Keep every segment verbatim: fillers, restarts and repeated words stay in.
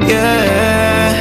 yeah.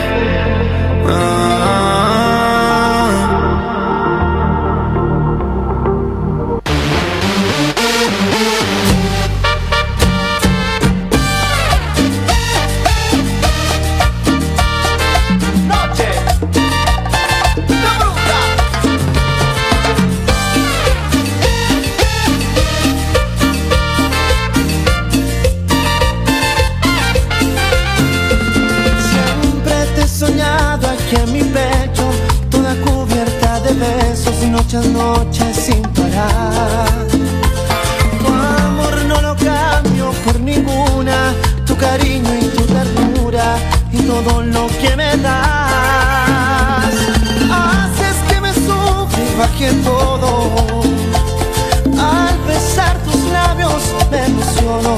Muchas noches sin parar. Tu amor no lo cambio por ninguna, tu cariño y tu ternura y todo lo que me das. Haces que me sufra y baje todo. Al besar tus labios me emociono.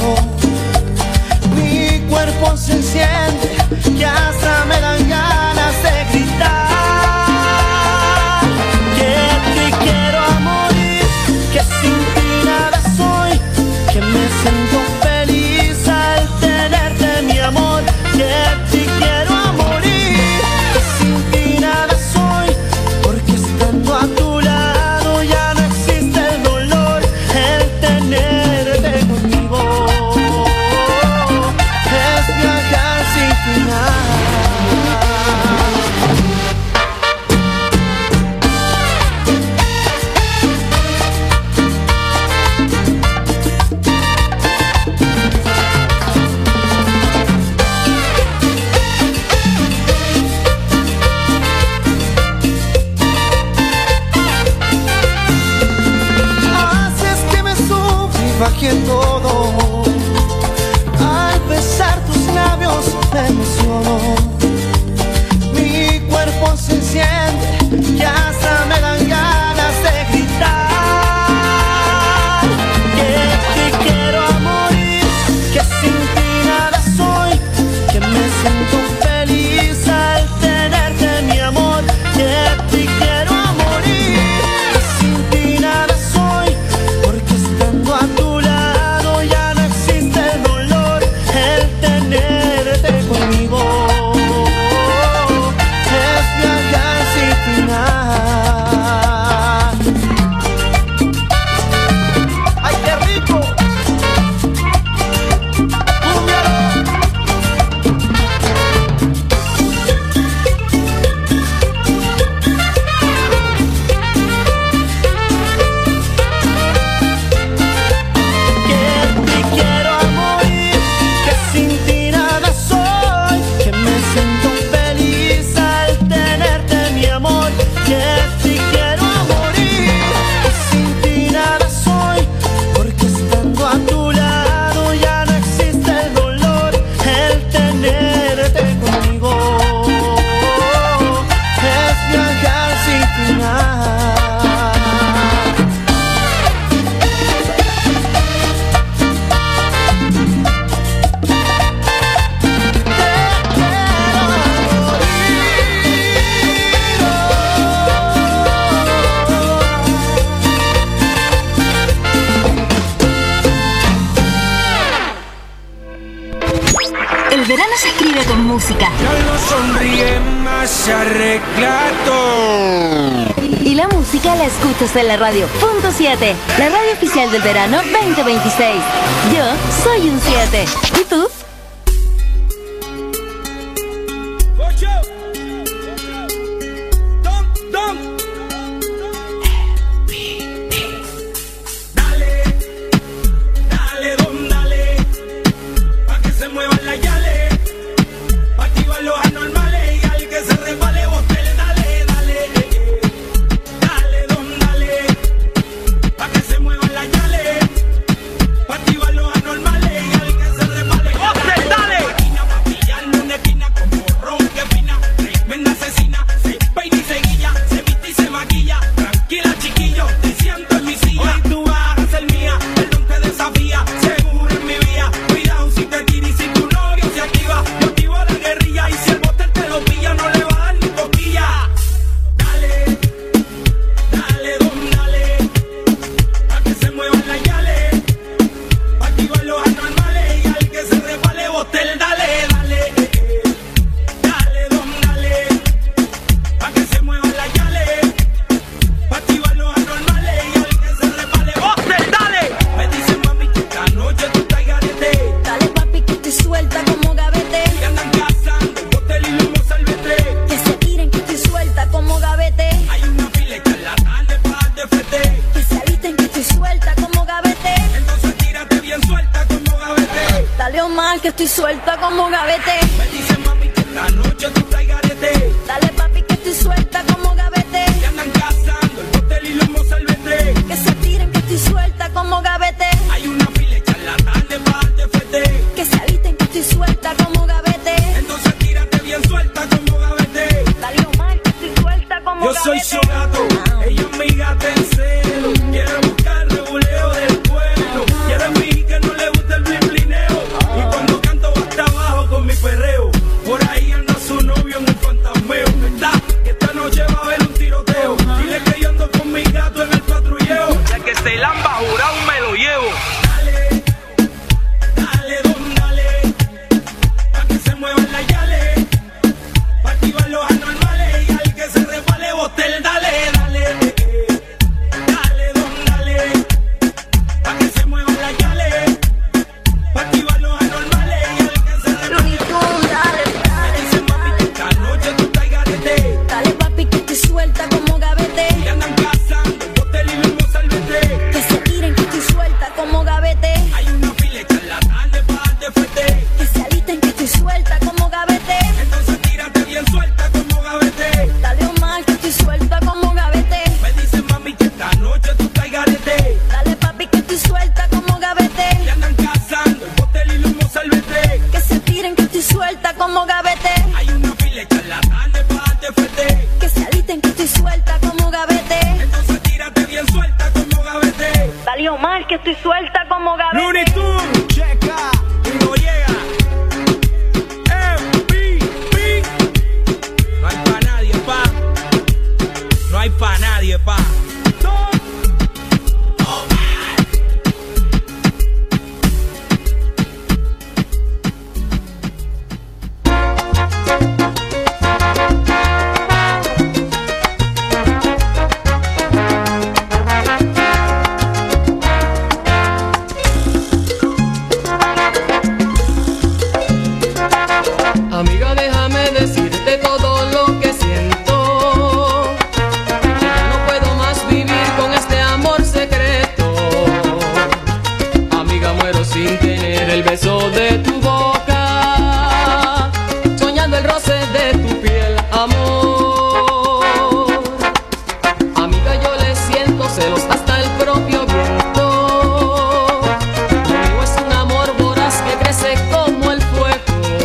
Mi cuerpo se enciende y hasta me dan ganas de gritar. Siento feliz al tenerte, mi amor, que te quiero a morir, que sin ti nada soy, porque estando a tu lado ya no existe el dolor, el tenerte conmigo es viajar sin final. Bajé todo. Al besar tus labios me emociono. Mi cuerpo se enciende y hasta me dan ganas de gritar. Que te quiero a morir, que sin ti nada soy, que me siento feliz al tenerte, mi amor, que te quiero a morir, que sin ti nada soy, porque estando a tu música. Ya no sonríe más, se arregla todo. Y la música la escuchas en la radio. Punto siete, la radio oficial del verano veinte veintiséis. Yo soy un siete. ¿Y tú? Seguro en mi vida, cuidado si te tiras y si tu novio se suelta como gavete. Me dicen mami que esta noche tú traes garete. Dale papi que estoy suelta como gavete. Que andan cazando el hotel y los mozalbete. Que se tiren que estoy suelta como gavete. Hay una fila hecha en la tarde para darte fete. Que se alisten que estoy suelta como gavete. Entonces tírate bien suelta como gavete. Dale Omar que estoy suelta como Yo gavete. soy su gato, ella es mi gata en celo. Quiere buscar reguleo del pueblo. Quiere fingir que no le gusta el blinblineo. Y cuando canto va hasta abajo con mi perreo. Por ahí anda su novio en un fantasmeo. Está, que esta noche va a haber un tiroteo. Dile que yo ando con mi gato en el patrulleo. Ya que se lamba jurado me lo llevo. Dale, dale, don, dale. Pa' que se muevan las yales. Pa' activar los anormales. Y al que se resbale botel, dale, dale. Dale, don, dale. Pa' que se muevan las yales. Pa' activar los anormales. Y al que se resbale Looney Tunes, dale, dale. Dice mami que esta noche tú traes garete. Dale papi que estoy suelta como gavete. Y andan cazando el hotel y los mozalbete. Que se tiren que estoy suelta como gavete. Hay una fila hecha en la tarde para darte fete. Que se alisten que estoy suelta como gavete. Entonces tírate bien suelta como gavete. Dale Omar que estoy suelta como gavete. Me dice mami que esta noche tú traes garete. Dale papi que estoy suelta como gavete. Y andan cazando el hotel y los mozalbete. Que se tiren que estoy suelta como gavete. Hay una fila hecha en la tarde para darte fete. Que se alisten que estoy suelta como gavete. Entonces tírate bien suelta como gavete. Dale Omar que estoy suelta como gavete. Looney Tunes, checa, y no llega. M V P. No hay pa' nadie, pa. No hay pa' nadie, pa. Amiga, déjame decirte todo lo que siento. Que ya no puedo más vivir con este amor secreto. Amiga, muero sin tener el beso de tu boca, soñando el roce de tu piel, amor. Amiga, yo le siento celos hasta el propio viento. Lo mío es un amor voraz que crece como el fuego.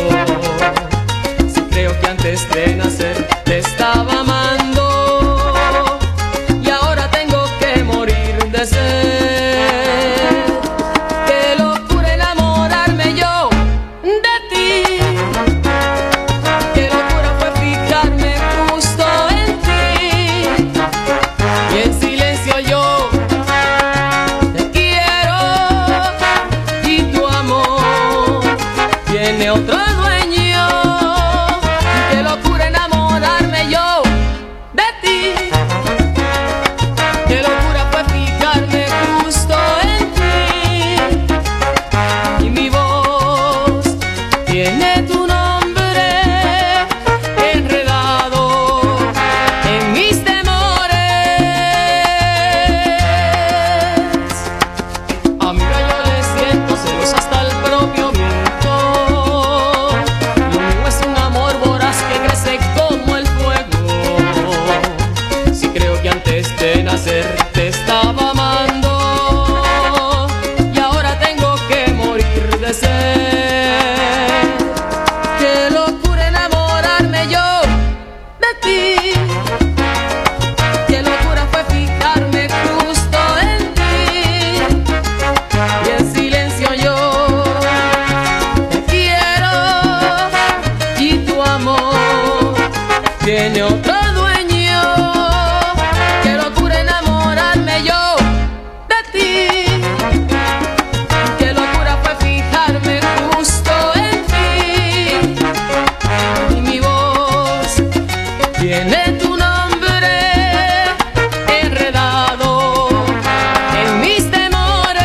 Creo que antes de nacer te estaba amando y ahora tengo que morir de sed. Qué locura enamorarme yo de ti. Qué locura fue fijarme justo en ti. Y en silencio yo te quiero y tu amor tiene otro dueño. Qué locura enamorarme yo de ti. Qué locura fue fijarme justo en ti. Y mi voz tiene tu nombre enredado en mis temores. Amiga, yo le siento celos hasta el propio viento. Lo mío es un amor voraz que crece como el fuego. Si creo que antes de nacer te estaba amando y ahora tengo que morir de sed. Qué locura enamorarme yo de ti. Qué locura fue fijarme justo en ti. Y en silencio yo te quiero y tu amor tiene otro dueño. Qué locura enamorarme yo de ti. Qué locura fue fijarme justo en ti. Y mi voz tiene tu nombre enredado en mis temores.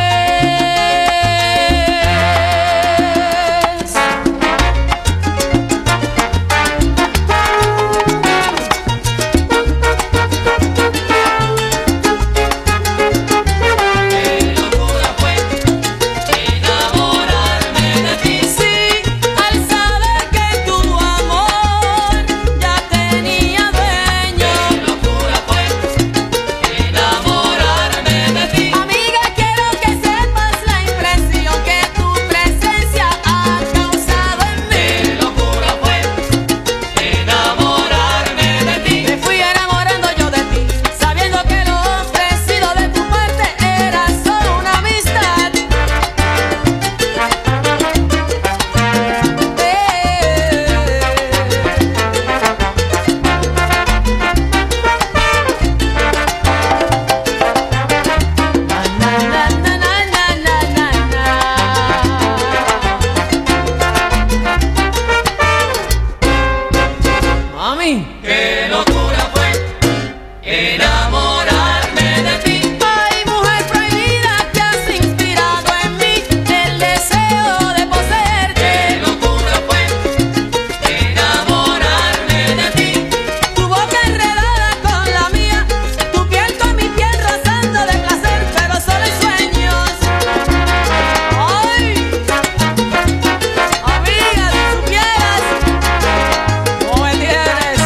mami. Qué locura fue enamorarme de ti. Ay, mujer prohibida, que has inspirado en mí el deseo de poseerte. Qué locura fue enamorarme de ti. Tu boca enredada con la mía, tu piel con mi piel rozando de placer, pero solo en sueños. Ay, amiga, si supieras cómo me tienes.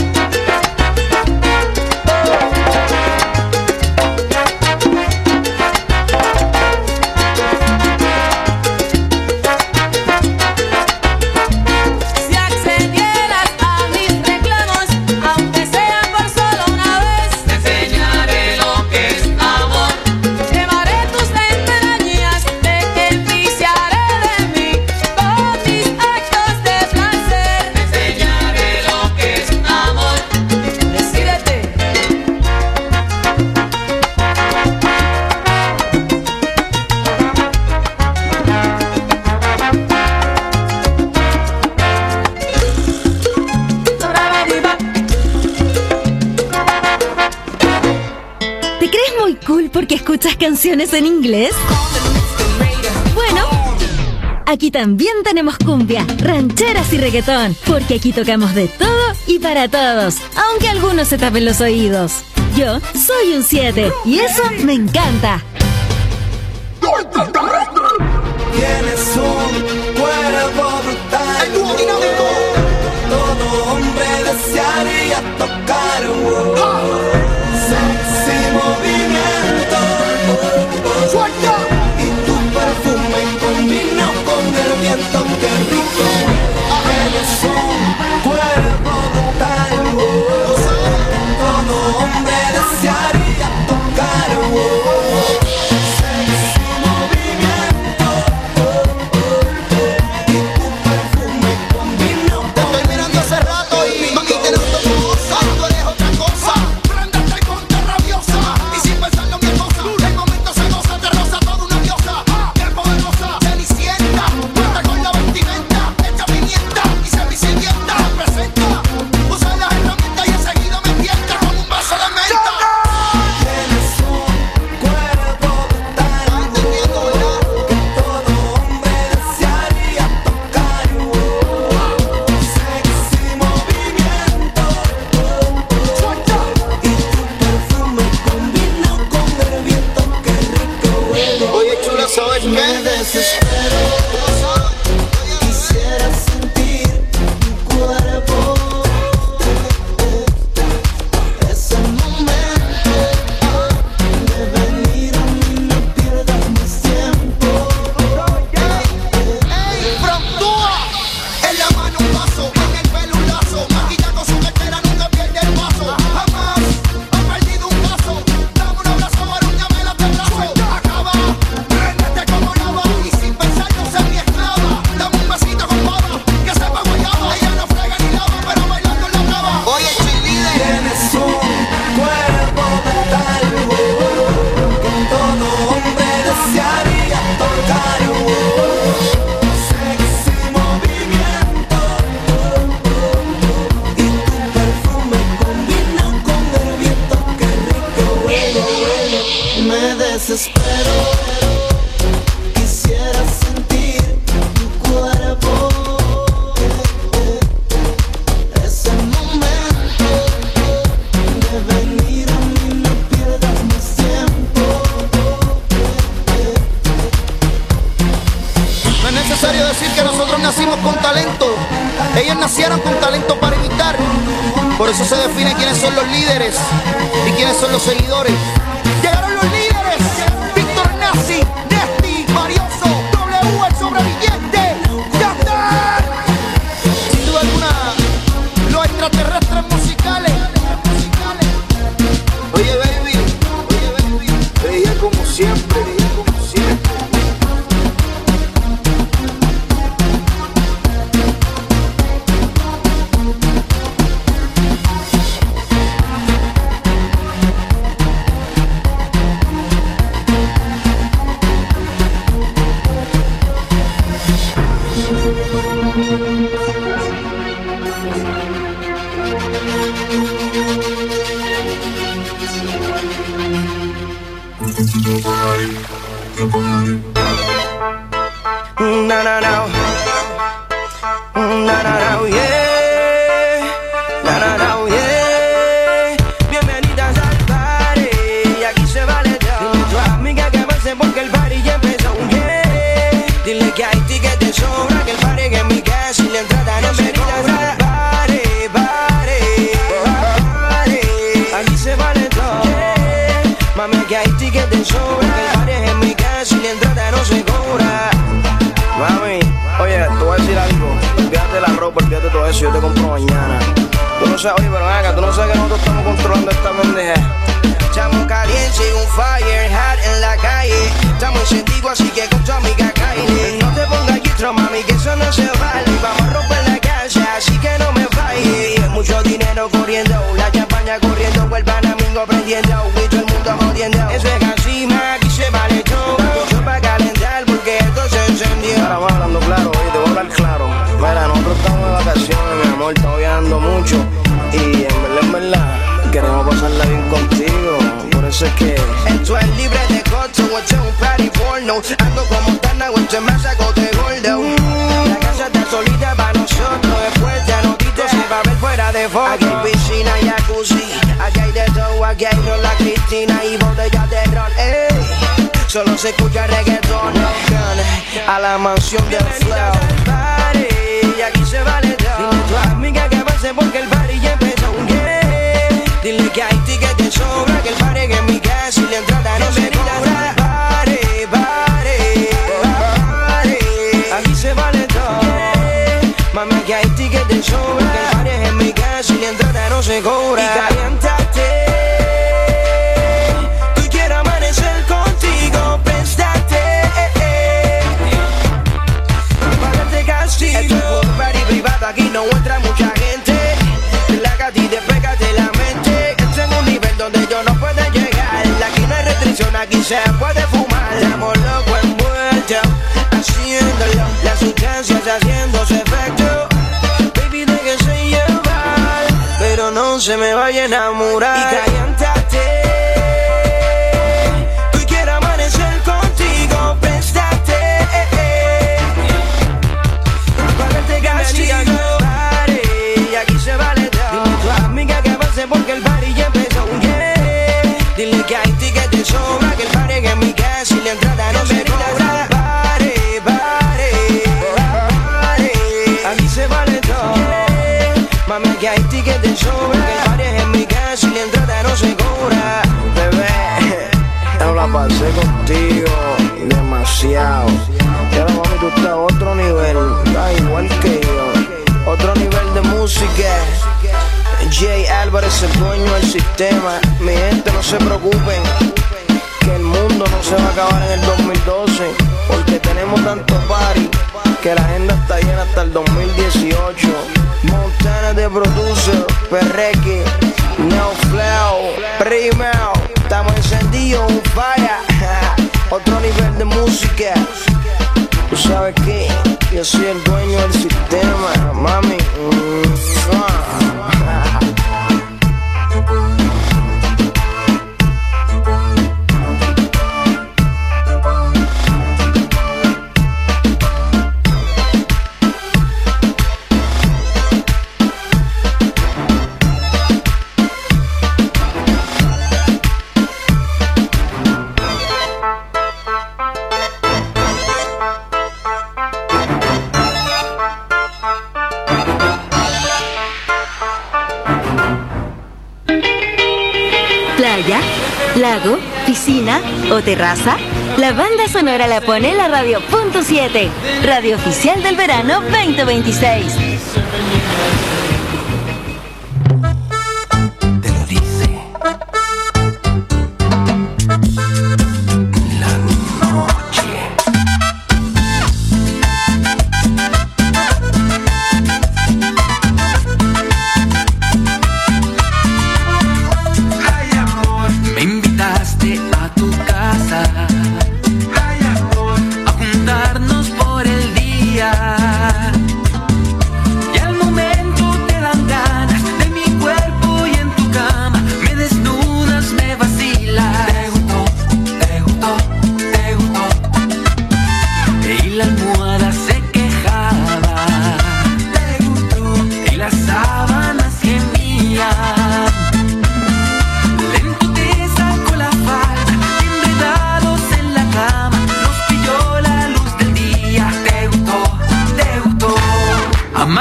Si accedieras a mis reclamos, aunque sea por solo una vez, Te enseñaré lo que es amor. quemaré tus entrañas, te enviciaré de mí con mis actos de placer. Te enseñaré lo que es amor. Decídete. ¿Te crees muy cool porque escuchas canciones en inglés? Bueno, aquí también tenemos cumbia, rancheras y reggaetón, porque aquí tocamos de todo y para todos, aunque algunos se tapen los oídos. Yo soy un siete y eso me encanta. Tienes un cuerpo brutal. Todo hombre desearía tocar. Sexy movimiento. Y tu perfume combina con el viento. Qué rico. Tienes un cuerpo brutal. Todo hombre desearía tocar. Sexy movimiento. Y tu perfume combina con Te estoy mirando hace rato y mami tienes otra cosa, tú eres otra cosa. Préndete y ponte rabiosa y sin pensarlo mi esposa. El momento se goza, te roza toda una diosa. Qué poderosa, cenicienta, muerta con la vestimenta, hecha pimienta y semicilienta. Presenta, usa las herramientas y enseguida me tienta con un vaso de menta. Tienes un cuerpo brutal. ¿Estás entendiendo, verdad? Todo hombre desearía tocar. Sexy movimiento. Y tu perfume combina con el viento. Qué rico huele. Oye, chula, ¿sabes Me qué? desespero. Quisiera sentir tu cuerpo. Ese momento de venir a mí, no pierdas más tiempo. ¡Ey, frontúa! En la mano un vaso, en el pelo un lazo. Maquillando su cartera, nunca pierde el paso. Jamás ha perdido un caso. Dame un abrazo, arúñame la terrazo. Acaba, préndete como lava. Y sin pensarlo, ser mi esclava. Dame un besito con baba, que sepa guayaba. Ella no frega ni lava, pero bailando en la brava. Oye, cheerleader. Tienes un cuerpo brutal que todo hombre desearía tocar. Sexy movimiento. Y tu perfume combina con el viento. Qué rico huele, huele. Me desespero. Quisiera sentir tu cuerpo. Ese momento de venir a mí, no pierdas más tiempo. No es necesario decir que nosotros nacimos con talento. Ellos nacieron con talento para imitar. Por eso se define quiénes son los líderes y quiénes son los seguidores. Llegaron los líderes. Víctor Nazi, Nesti, Marioso, W, el sobreviviente. ¡Ya está! Sin duda alguna, los extraterrestres musicales. Oye, baby, oye, baby, veía como siempre, veía como siempre. No, no, no. No, no, no, yeah. No, no, no, yeah. Bienvenidas al party. Y aquí se vale todo. Dile a tu amiga que avance porque el party ya empezó, yeah. Dile que hay tickets de sobra, que el party es en mi casa y la entrada no se cobra. Party, party, party. Aquí se vale todo, yeah. Mami, que hay tickets de sobra, que el party es en mi casa y la entrada no se cobra. Mami, oye, te voy a decir algo. Olvídate de la ropa, olvídate de todo eso, yo te compro mañana. Tú no sabes, oye, pero venga, tú no sabes que nosotros estamos controlando esta pendeja. Estamos calientes, un fire hot en la calle. Estamos encendidos, así que con tu amiga Kylie. No te pongas gistro, mami, que eso no se vale. Vamos a romper la casa, así que no me falles. Mucho dinero corriendo, la champaña corriendo, el panamingo prendiendo, y todo el mundo jodiendo. Eso es así, ma, aquí se vale todo. Mucho para calentar, porque esto se encendió. Ahora vamos hablando claro, oye, te voy a hablar claro. Mira, nosotros estamos de vacaciones, mi amor, estamos viajando mucho. Y en verdad, en verdad, queremos pasarla bien contigo. Por eso es que esto es libre de costo, esto es un party porno. Ando como Tana, esto es más saco de gordo. La casa está solita para nosotros, es fuerte, anotito, se va a ver fuera de foto. Aquí hay piscina y jacuzzi, aquí hay de todo, aquí hay rola Cristina y botellas de ron, ey. Solo se escucha reggaetón, a la mansión del flow. Y aquí se vale todo. Dile a tu amiga que avance porque el party ya empezó, yeah. Dile que hay tickets de sobra, que el party es en mi casa y la entrada no se cobra. Party, party, party. Aquí se vale todo, yeah. Mami, que hay tickets de sobra, que el party es en mi casa y la entrada no se cobra. Y caliéntate. Tú quieres amanecer contigo, préstate. Párate castigo. Esto es un party privado, aquí no entra mucha gente. Relájate y despégate la mente. Esto es un nivel donde yo no puedo llegar. Aquí no hay restricción, aquí se puede fumar. Estamos locos envueltos, haciéndolo. Las sustancias haciéndose efecto. Baby, déjese llevar, pero no se me vaya a enamorar. Y caliéntate. Tú quieres amanecer contigo, préstate. Párate castigo. Y aquí se vale todo. Dile a tu amiga que avance porque el party ya empezó, yeah. Dile que hay tickets de sobra, que el party es en mi casa y la entrada no se cobra. Party, party, party. Aquí se vale todo, yeah. Mami, que hay tickets de sobra, que el party es en mi casa y la entrada no se cobra. Bebé, yo la pasé contigo demasiado. Y ahora, mami, tú estás a otro nivel, estás igual que yo. Otro nivel de música. Jay Álvarez, el dueño del sistema. Mi gente, no se preocupen, que el mundo no se va a acabar en el dos mil doce, porque tenemos tanto party que la agenda está llena hasta el dos mil dieciocho. Montana de producer, Perreque, Neo Flow, Primero. Estamos encendidos, un fire. Otro nivel de música. Tú sabes que yo soy el dueño del sistema, mami. Playa, lago, piscina o terraza. La banda sonora la pone la Radio Punto siete, radio oficial del verano veinte veintiséis. Te lo dice la noche. Ay, amor, me invitaste a tu casa. Ay, amor, a juntarnos por el día. Y al momento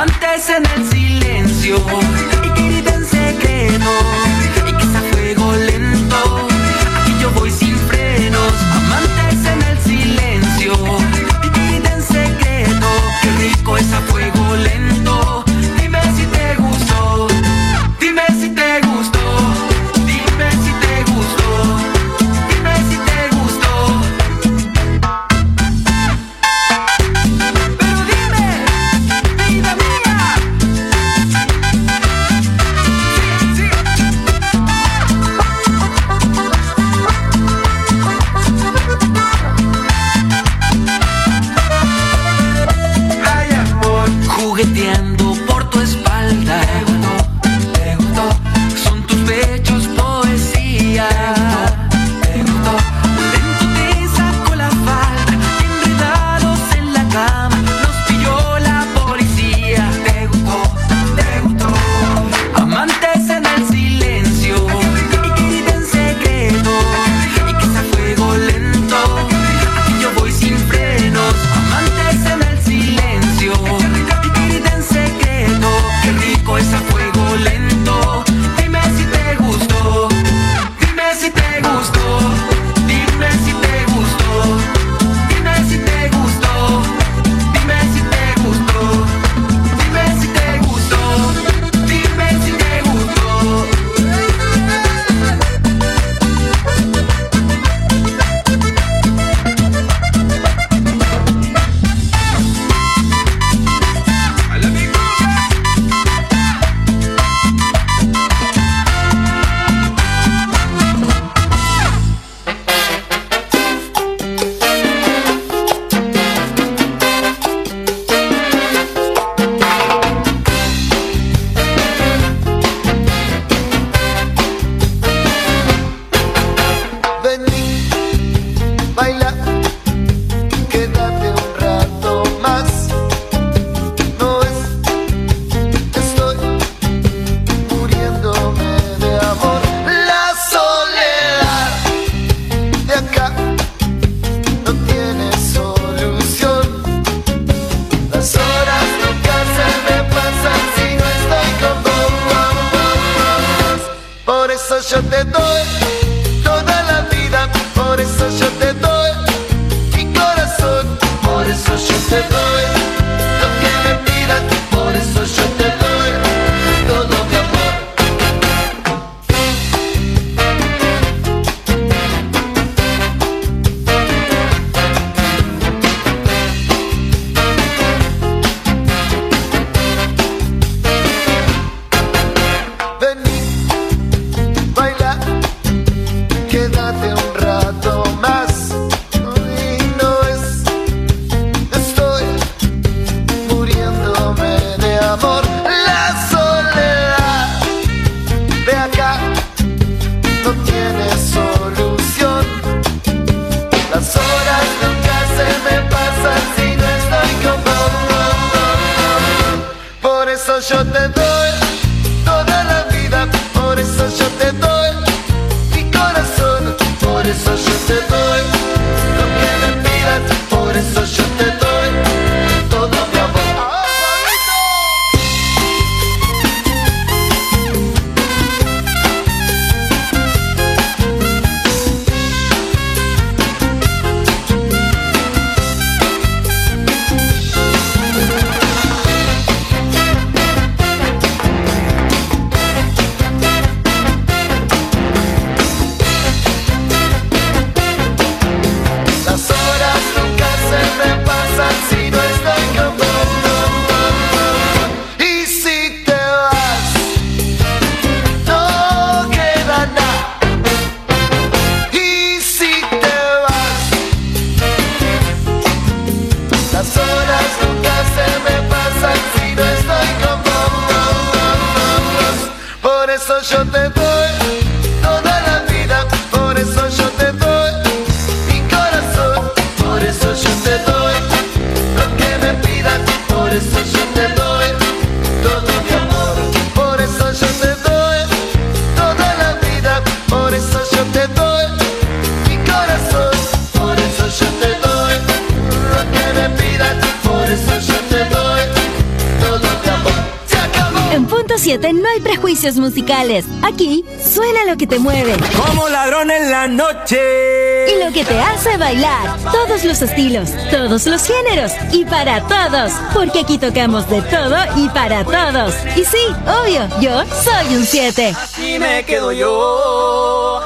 amantes en el silencio y que griten secreto y que sea fuego lento. Aquí yo voy sin frenos, amantes en el silencio y que griten secreto. Qué rico es a fuego lento. Dime si te gustó, dime si te gustó, dime si te gustó, dime si te gustó. Pero dime, vida mía. Sí, sí. Ay, amor, jugueteando por tu espalda. Te gustó, te gustó. Son tus pechos poesía. Te gustó. Lento te saco la falda, enredados en la cama, nos pilló la policía. Te gustó, te gustó. Amantes en el silencio y que griten secreto y que sea fuego lento. Aquí yo voy sin frenos, amantes en el silencio y que griten secreto. Qué rico es a fuego lento. Dime si te gustó, dime si te gustó, dime si te gustó, dime si te gustó, dime si te gustó, dime si te gustó, dime si te gustó. I love you. Vení, baila, quédate un rato más. No es, estoy muriéndome de amor. La soledad de acá no tiene solución. Las horas nunca se me pasan si no estoy con vos. Por eso yo te doy toda la vida, por eso yo te doy mi corazón, por eso yo te doy lo que me pidas, por eso yo te doy todo mi amor. Vení, baila, quédate un rato más. Y no es, estoy muriéndome de amor. La soledad de acá no tiene solución. Las horas nunca se me pasan si no estoy con vos. Por eso yo te doy toda la vida, por eso yo te doy mi corazón, por eso yo te doy lo que me pidas, por eso yo te doy todo mi amor. yo te doy toda la vida, por eso yo te doy mi corazón, por eso yo te doy lo que me pidas, por eso yo te doy todo mi amor, por eso yo te doy toda la vida, por eso yo te doy mi corazón, por eso yo te doy lo que me pidas, por eso yo te doy todo mi amor. punto siete no hay prejuicios musicales. Aquí suena lo que te mueve. Como ladrón en la noche. Y lo que te hace bailar. Todos los estilos, todos los géneros. Y para todos. Porque aquí tocamos de todo y para todos. Y sí, obvio, yo soy un siete. Así me quedo yo.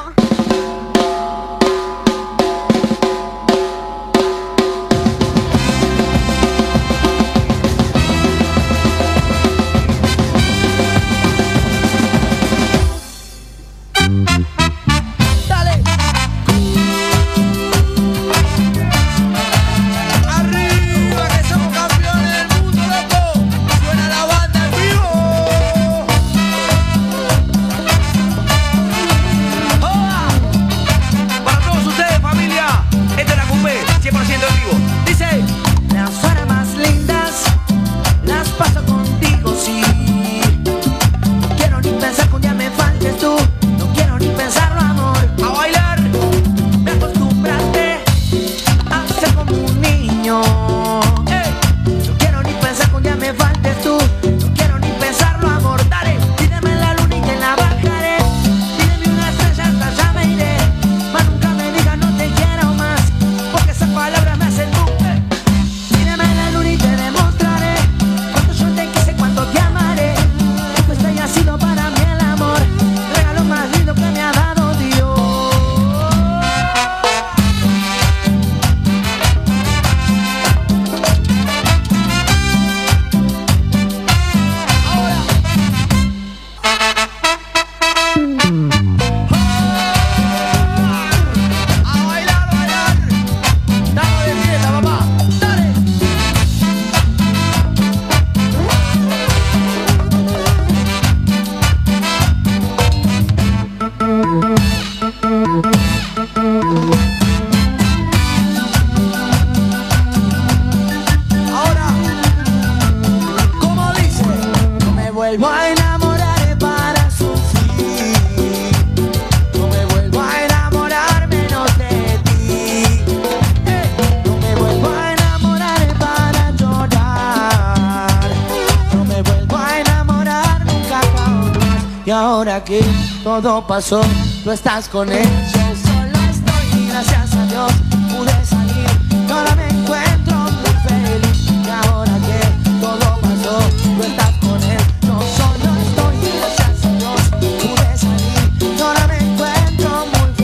Ahora que todo pasó, tú estás con él. Yo solo estoy y gracias a Dios pude salir. Y ahora me encuentro muy feliz. Y ahora que todo pasó, tú estás con él. Yo solo estoy y gracias a Dios pude salir. Y ahora me encuentro muy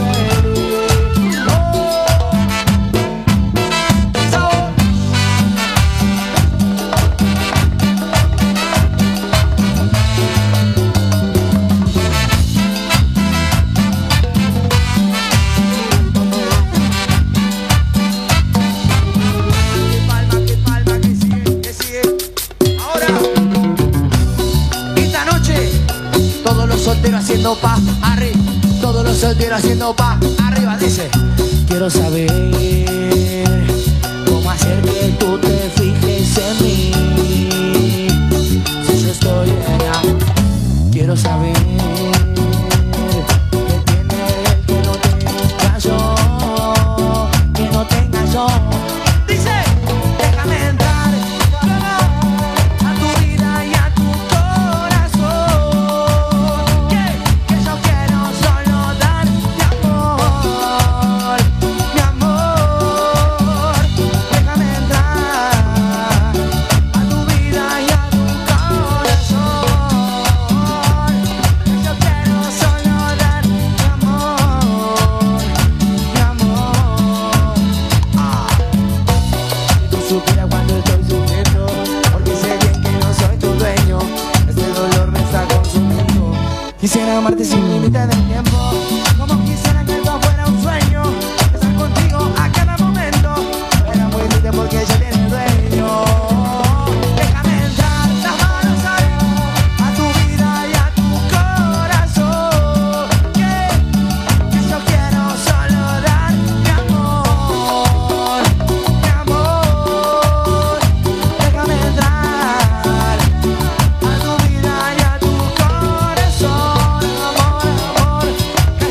feliz. Oh. So. Soltero haciendo pa' arriba, todos los solteros haciendo pa' arriba. Dice, quiero saber cómo hacer que tú te fijes en mí. Si yo estoy allá, quiero saber qué tiene él que no tenga yo, que no tenga yo. Dice, déjame entrar a tu vida y a tu quisiera amarte sin límite de tiempo, como quisiera que todo fuera un sueño. Estar contigo a cada momento, era muy triste porque ella tiene dueño. Déjame entrar las manos ahí, a tu vida y a tu corazón. Que, que yo quiero solo dar mi amor, mi amor. Déjame entrar a tu vida y a tu corazón.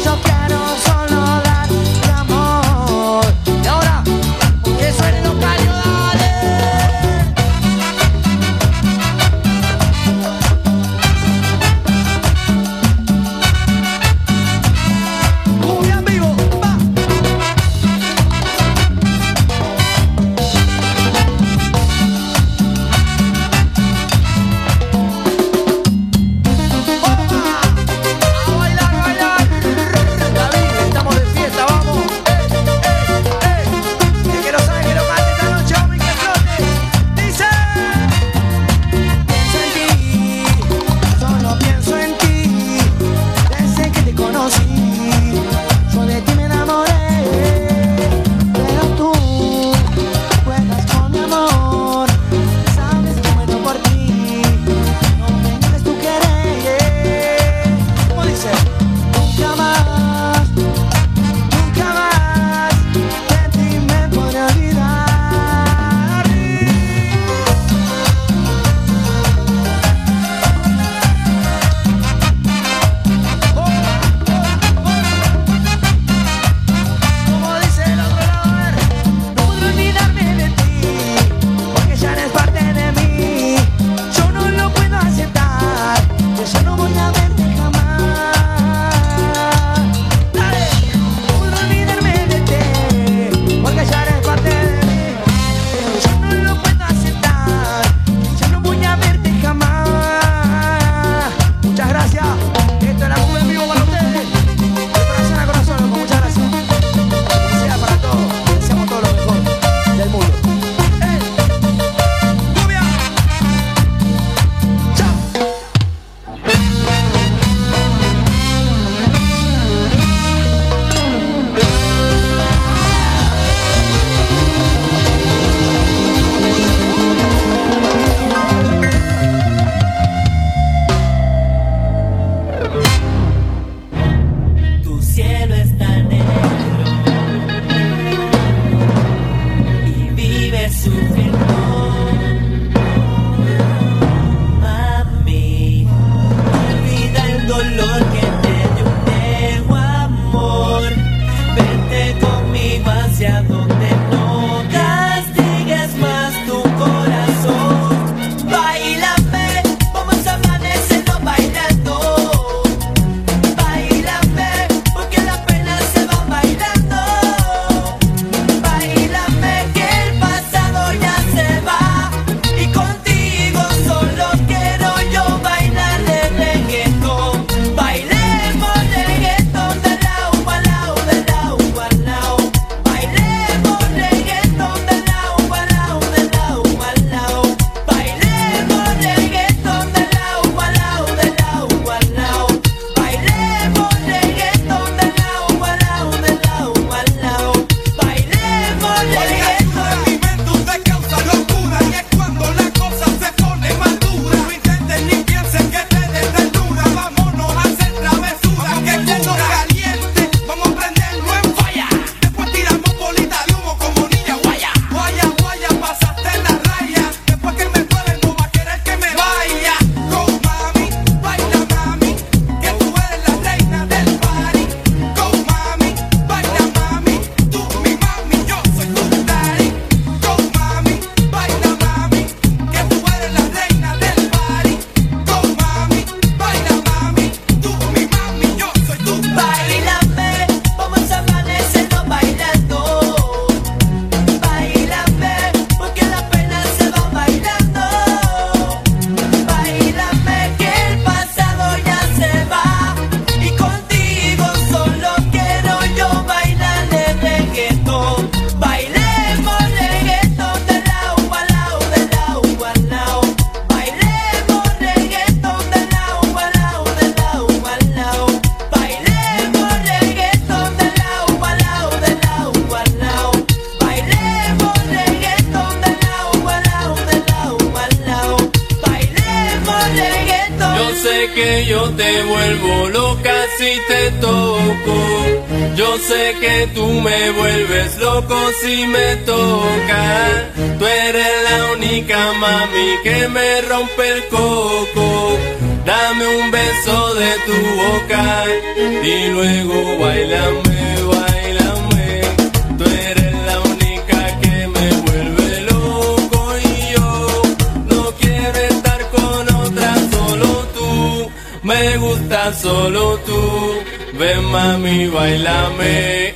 reggaetón. Yo sé que yo te vuelvo loca si te toco. Yo sé que tú me vuelves loco si me tocas. Tú eres la única mami que me rompe el coco. Dame un beso de tu boca y luego bailame, bailame. Tú eres la única que me vuelve loco y yo no quiero estar con otra, solo tú. Me gusta solo tú. Ven mami, bailame.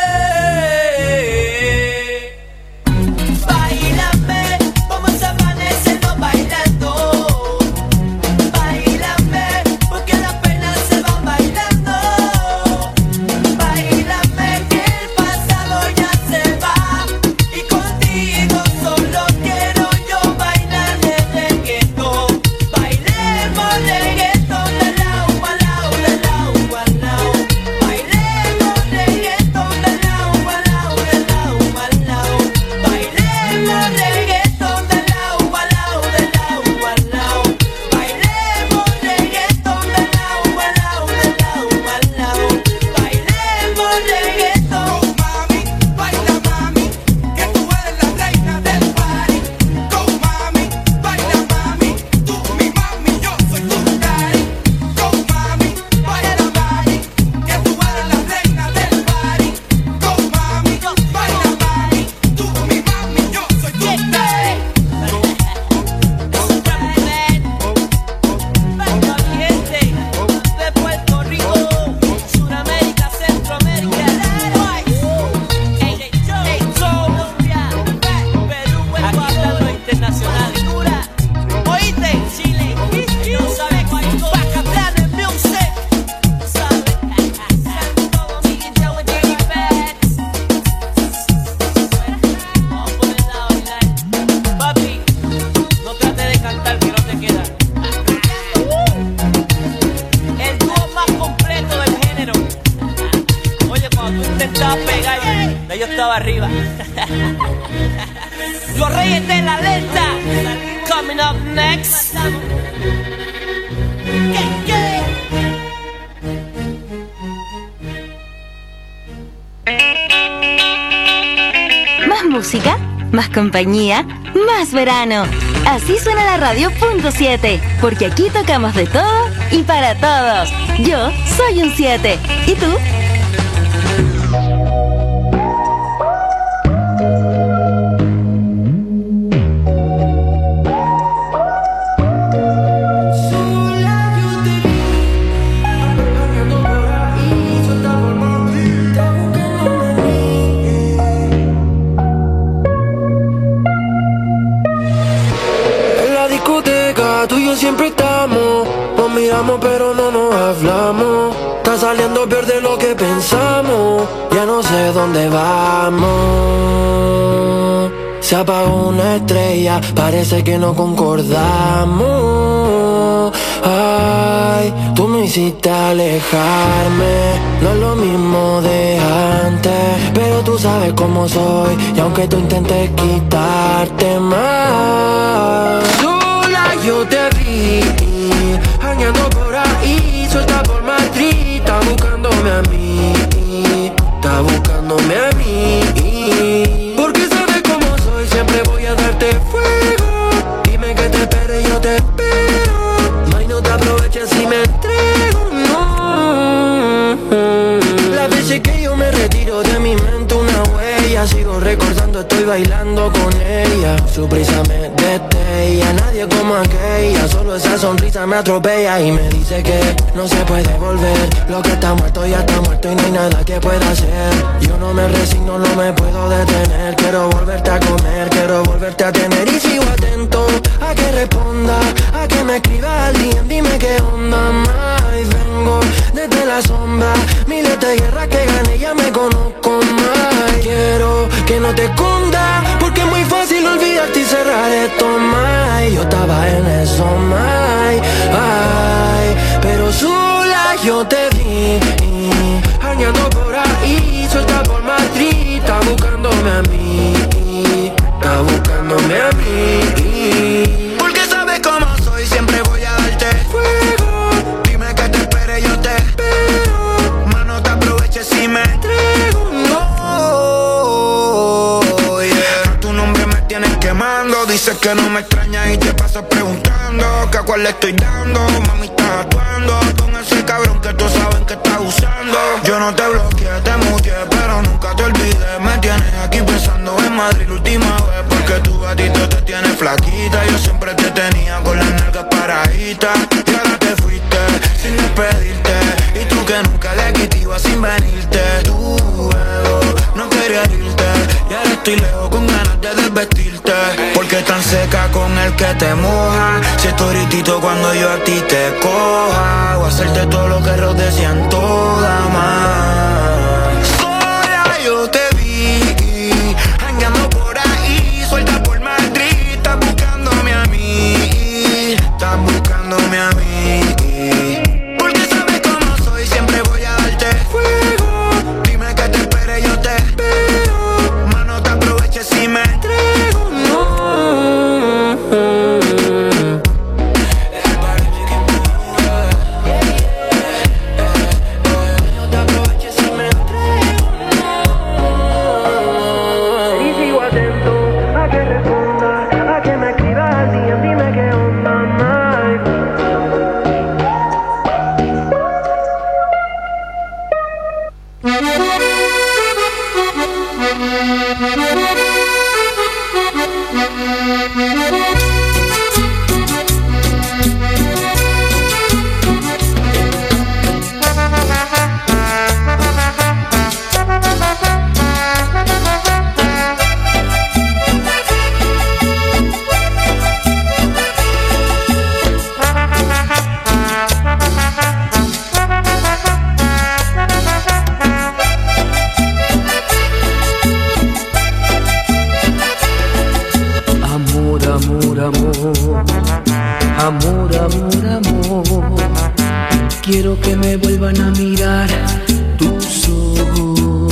Bailame, vamos a amanecernos bailando. Bailame, porque las penas se van bailando. Bailame, que el pasado ya se va. Y contigo solo quiero yo bailar el reggaetón. Bailemos reggaetón de lado a lado, de lado a lado. Bailemos reggaetón de lado a lado, de lado a lado. Bailemos reggaetón de lado a lado, de lado a lado. Bailemos reggaetón de lado a lado, de lado a lado. Bailemos reggaetón. Mami, baila mami, que tú eres la reina del party. Go mami, baila mami, tú mi mami, yo soy tu daddy. Go mami, baila mami, que tú eres la reina del party. Go mami, baila mami, tú mi mami, yo soy tu daddy. Venga mi gente de Puerto Rico, Sudamérica, Centroamérica, Colombia, Perú, Ecuador, internacional. Oíste, Chile, no sabes cuál es Bacatán en music. ¿Sabes? Santo Domingo with Dirty Bats. Vamos a ponerla a bailar. Papi, no trate de cantar que no te queda. El dúo más completo del género. Oye, cuando tú intentabas pegar, ya yo estaba arriba. Los Reyes de la Lenta. Coming up next. ¿Qué, qué? Más música, más compañía, más verano. Así suena la radio punto siete, porque aquí tocamos de todo y para todos. Yo soy un siete. ¿Y tú? En la discoteca tú y yo siempre estamos. Nos miramos pero no nos hablamos. Está saliendo peor de lo que pensamos. Ya no sé dónde vamos. Se apagó una estrella, parece que no concordamos. Ay, tú me hiciste alejarme. No es lo mismo de antes, pero tú sabes cómo soy. Y aunque tú intentes quitarte más, sola yo te vi, jangueando por ahí, suelta por Madrid. Está buscándome a mí, está buscándome a mí. Porque sabes cómo soy, siempre voy a darte fuego. Dime que te espere, yo te espero. No hay no te aproveches si me entrego, no. Las veces que yo me retiro de mi mente una huella, sigo recordando, estoy bailando con ella. Su prisa me destella, nadie como aquella. Solo esa sonrisa me atropella y me dice que no se puede volver. Lo que está muerto ya está muerto y no hay nada que pueda hacer. Yo no me resigno, no me puedo detener. Quiero volverte a comer, quiero volverte a tener. Y sigo atento a que responda, a que me escriba al día. Dime qué onda más. Vengo desde la sombra, miles de guerras que gané, ya me conozco más. Quiero que no te escondas, porque es muy fácil olvidarte y cerrar esto más. Yo estaba en eso más. Ay, pero sola yo te vi, jangueando por ahí, suelta por Madrid. Está buscándome a mí, está buscándome a mí. Porque sabes cómo soy, siempre voy a darte Dices que no me extrañas y te pasas preguntando que a cuál le estoy dando. Mami, estás actuando con ese cabrón que tú sabes que estás usando. Yo no te bloqueé, te muteé, pero nunca te olvidé. Me tienes aquí pensando en Madrid la última vez, porque tu gatito te tiene flaquita. Yo siempre te tenía con las nalgas paraditas, y ahora te fuiste sin despedirte. Y tú que nunca le quité iba sin venirte. Tu ego no quería irte, y ahora estoy lejos con ganas de desvestirte. Porque tan seca con el que te moja, si estoy ritito cuando yo a ti te coja, o hacerte todo lo que Ross decían toda más. Sola yo te vi, hangueando por ahí, suelta por Madrid. Estás buscándome a mí, estás buscándome a mí. Porque sabes cómo soy, siempre voy a darte fuego. Dime que te espere, yo te espero. Más no te aproveches si me entrego, no. Quiero que me vuelvan a mirar tus ojos.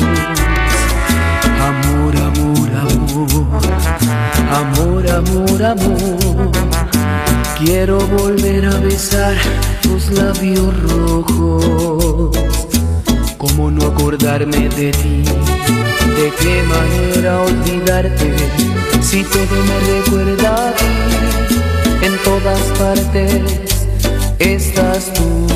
Amor, amor, amor. Amor, amor, amor. Quiero volver a besar tus labios rojos. ¿Cómo no acordarme de ti? ¿De qué manera olvidarte? Si todo me recuerda a ti, en todas partes estás tú.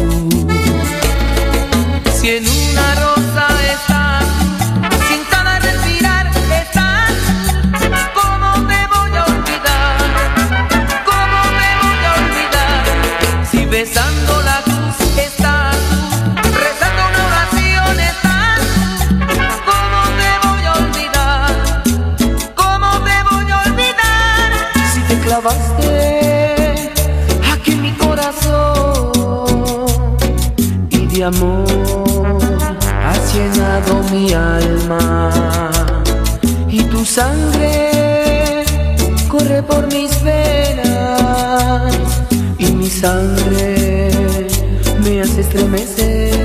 Si en una rosa estás, sin cada respirar estás, ¿cómo me voy a olvidar? ¿Cómo me voy a olvidar? Si besando la cruz estás, rezando una oración estás, ¿cómo me voy a olvidar? ¿Cómo me voy a olvidar? Si te clavaste aquí en mi corazón y de amor has llenado mi alma, y tu sangre corre por mis venas, y mi sangre me hace estremecer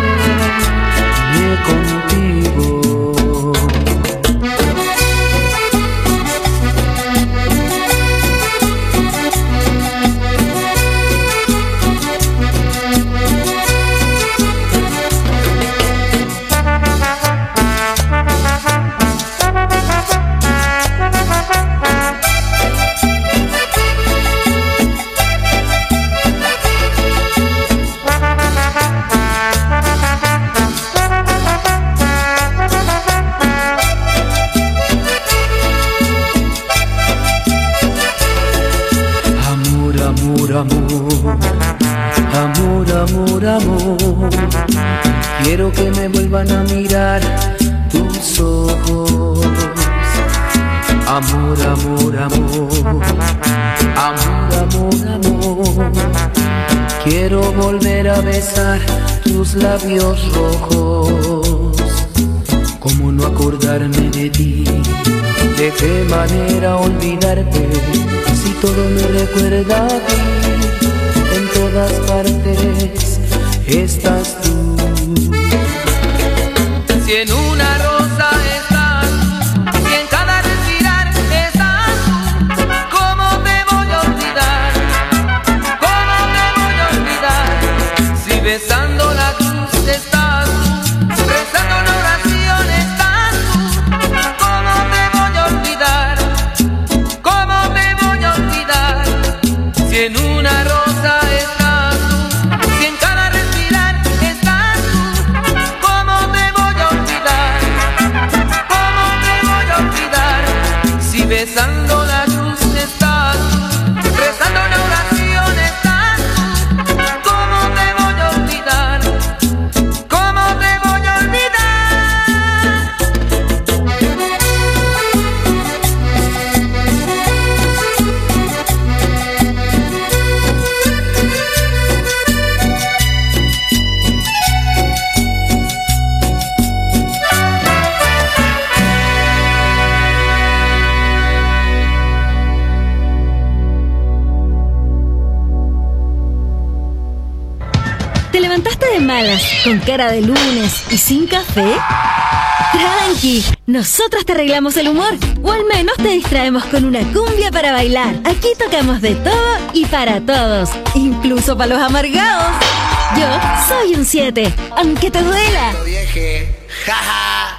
contigo. Amor, amor, amor, quiero que me vuelvan a mirar tus ojos. Amor, amor, amor, amor, amor, amor, quiero volver a besar tus labios rojos. ¿Cómo no acordarme de ti? ¿De qué manera olvidarte? Si todo me recuerda a ti, en todas partes estás tú. Si en una rosa estás, si en cada respirar estás, ¿cómo te voy a olvidar? ¿Cómo te voy a olvidar? Si besando la cruz estás, rezando una oración estás, ¿cómo te voy a olvidar? ¿Cómo te voy a levantaste de malas, con cara de lunes y sin café? Tranqui, nosotros te arreglamos el humor, o al menos te distraemos con una cumbia para bailar. Aquí tocamos de todo y para todos, incluso para los amargados. Yo soy un siete, aunque te duela. Jaja.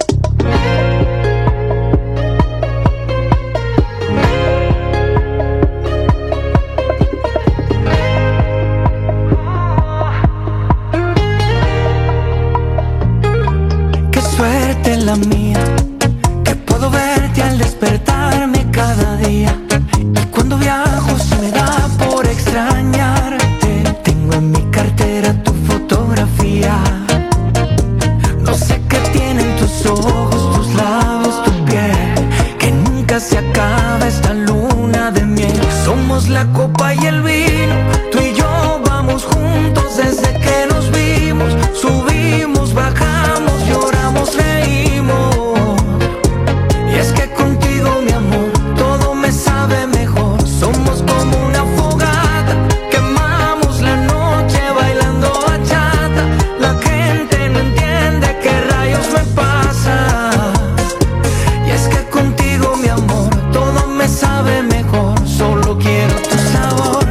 Suerte la mía, que puedo verte al despertarme cada día. Y cuando viajo se me da por extrañarte. Tengo en mi cartera tu fotografía. No sé qué tienen tus ojos, tus labios, tu piel, que nunca se acaba esta luna de miel. Somos la copa y el vino, tú y yo vamos juntos desde que nos vimos. Subimos, bajamos, lloramos, reímos. Y es que contigo, mi amor, todo me sabe mejor. Somos como una fogata, quemamos la noche bailando bachata. La gente no entiende qué rayos me pasa. Y es que contigo, mi amor, todo me sabe mejor. Solo quiero tu sabor.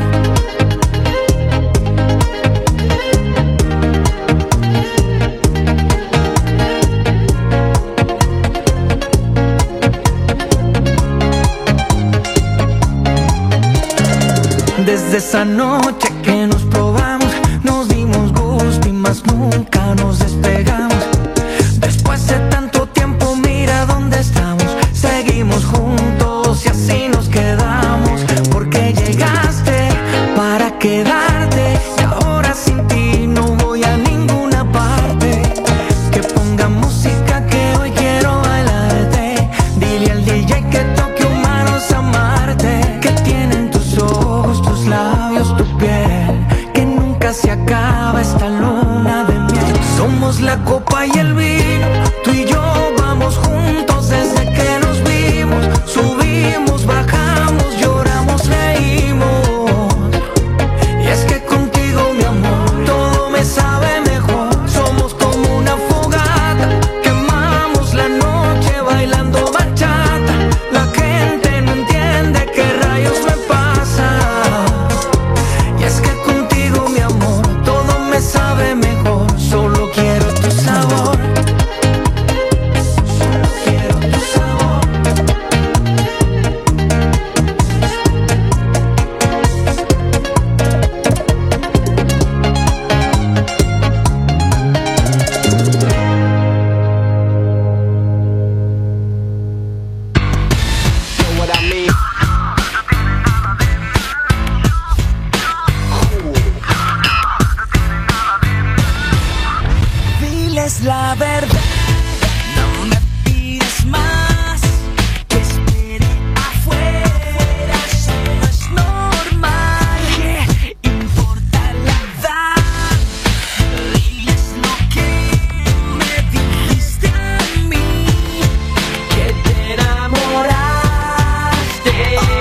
Desde esa noche que nos probamos, nos dimos gusto y más nunca nos despegamos. Después de tanto tiempo, mira dónde estamos. Seguimos juntos y así nos quedamos. Porque llegaste para quedarte y ahora sin ti no voy a ninguna parte. Que ponga música que hoy quiero bailarte. Dile al D J que toque humanos amarte. Que tienen tus ojos, tus labios, tu piel, que nunca se acaba esta luna de miel. Somos la copa y el vino, tú y yo vamos juntos desde que nos vimos. Subimos, bajamos, lloramos, reímos. Y es que contigo, mi amor, todo me sabe mejor. Somos como una fogata, quemamos la noche bailando bachata. La gente no entiende qué rayos me pasa. Y es que contigo, mi amor, todo me sabe mejor. Solo quiero tu sabor. Solo quiero tu sabor. Know what I mean? Diles la verdad, no me pidas más. Que espere afuera, eso no es normal. ¿Qué importa la edad? Diles lo que me dijiste a mí, que te enamoraste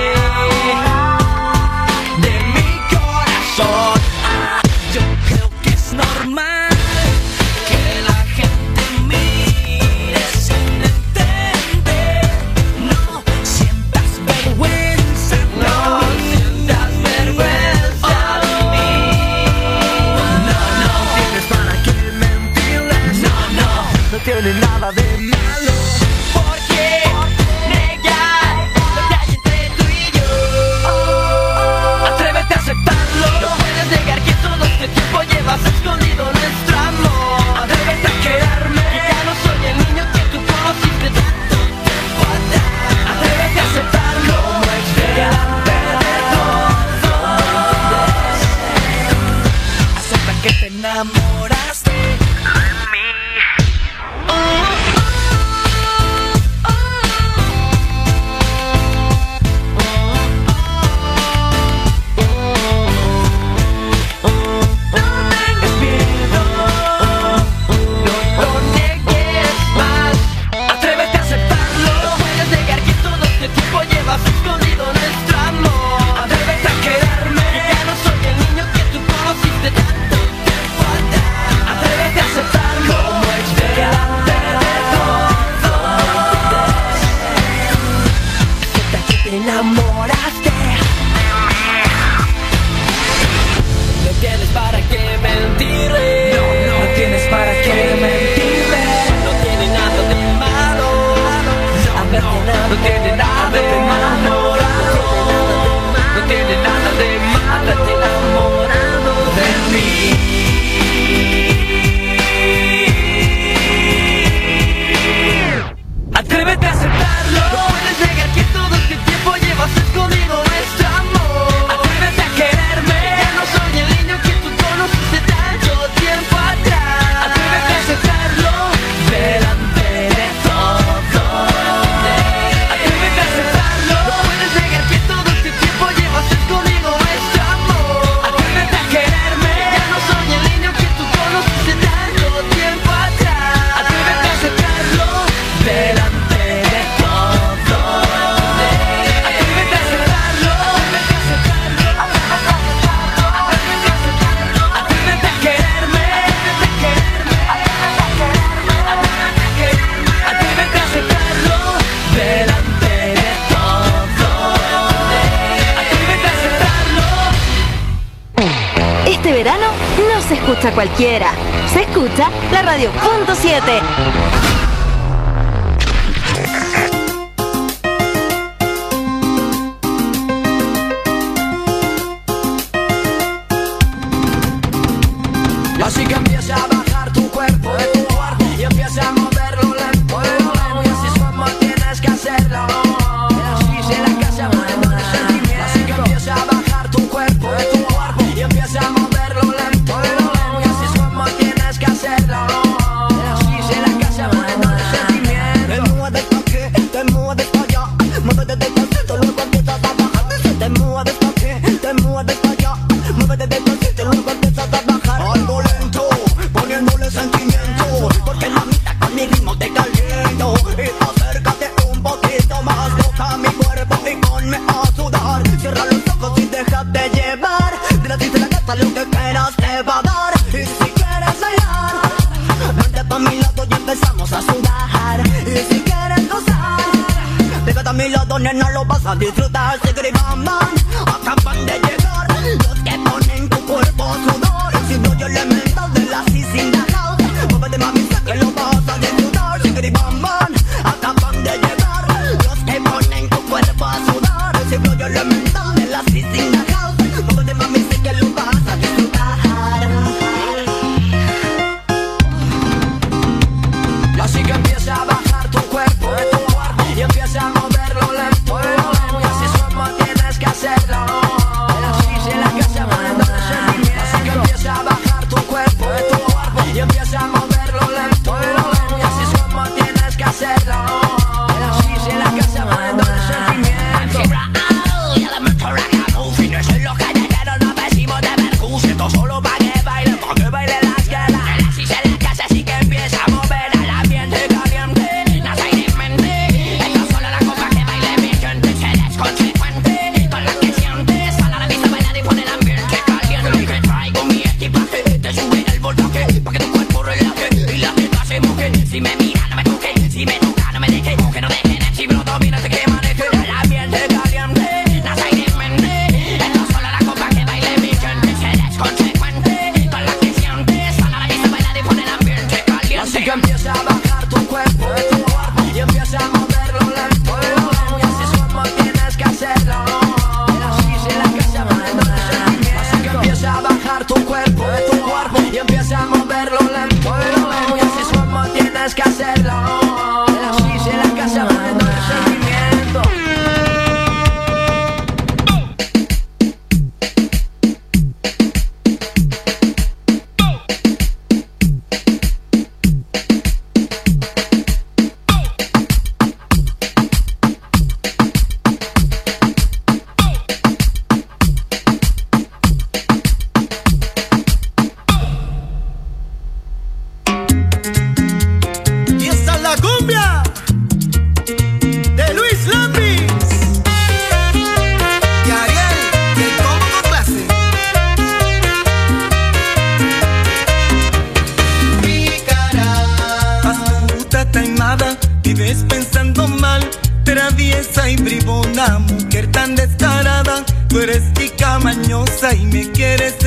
de mi corazón. Ah, yo creo que es normal que la gente mire sin entender. No sientas vergüenza, no sientas vergüenza de mí. No, no tienes para qué mentirles. No, no, no tiene nada de malo. ¿Por qué negar lo que hay entre tú y yo? Atrévete a aceptarlo. No puedes negar que todo este tiempo llevas escondido nuestro amor. Atrévete a quedarme, que ya no soy el niño que tú conociste tanto tiempo atrás. Atrévete a aceptarlo, como es delante de todos. Acepta que te enamoraste de mí. Oh, oh, oh, oh, oh, oh. No tengas miedo, no lo niegues más. Atrévete a aceptarlo. No puedes negar que todo este tiempo llevas escondido nuestro amor. Atrévete a quedarme, que ya no soy el niño que tú conociste tanto tiempo este verano no se escucha cualquiera, se escucha la Radio punto siete. Y así que empieza a bajar tu cuerpo de tu cuerpo y empieza a moverlo lento, lento, lento. Y así es como tienes que hacerlo. Y así se la casa moviendo el sentimiento. Y así que empieza a bajar tu cuerpo de tu cuerpo y empieza a moverlo lento, lento, lento. Y así es como tienes que hacerlo. Y así se la casa moviendo el sentimiento. Te mueves pa' aquí, te mueves pa' allá, muévete despacito, luego empiezas a bajar. Te mueves pa' aquí, te mueves pa' allá, muévete despacito, luego empiezas a bajar. Algo lento, poniéndole sentimiento, porque mamita con mi ritmo te caliento. Y acércate un poquito más, toca mi cuerpo y ponme a sudar. Cierra los ojos y déjate llevar, de la de la gata lo que quieras te va a dar. Y si quieres bailar, vente pa' mi lado y empezamos a sudar. Y si quieres gozar, pégate a mi lado, nena, lo vas a disfrutar. Sigri Bam Bam, acaban de llegar los que ponen tu cuerpo a sudar. Y si doy elementos de la Sisi in the house, muévete mami, sé que lo vas a disfrutar. Sigri Bam Bam, acaban de llegar los que ponen tu cuerpo a sudar. Y si doy elementos de la Sisi in the house, muévete mami, sé que lo vas a disfrutar. Y así que empieza a bajar tu cuerpo de tu cuerpo y empieza a moverlo lento, lento, lento. Y así es como tienes que hacerlo. Y así se la casa moviendo el sentimiento. Así que empieza a bajar tu cuerpo de tu cuerpo y empieza a moverlo lento, lento, lento. Y así es como tienes que hacerlo. Y así se la casa moviendo el sentimiento. Y elemento ragamuffin, no es lo callejeros, no decimos de percusión. Esto solo pa' que baile, pa' que baile las guerras. Así se la casa, así que empieza a mover al ambiente caliente. Nada y de mente, esto solo la copa que baile mi gente. Se eres consecuente con lo que sientes. Sal a la pista, bailar y pon el ambiente caliente. Que traigo mi equipaje, te sube el voltaje, pa' que tu cuerpo relaje y la teta se moje. Si me mira, no me toque, si me toca, no me deje, que no dejen el chibro, domínate que maneje. El ambiente caliente, nada y de mente, esto solo la copa que baile mi gente. Se eres consecuente con lo que sientes. Sal a la pista, bailar y pon el ambiente caliente. Así que empieza a bajar tu cuerpo de tu cuerpo y empieza a moverlo lento, lento, lento. Y así es como tienes que hacerlo. Y así se la casa moviendo el sentimiento. Así que empieza a bajar tu cuerpo de tu cuerpo y empieza a moverlo lento, lento, lento. Y así es como tienes que hacerlo. Y así se la casa moviendo el sentimiento. Y esta es la cumbia de Luis Lambis y Ariel, que como con clase. Pícara, astuta, taimada, vives pensando mal, traviesa y bribona, mujer tan descarada. Tú eres chica mañosa y me quieres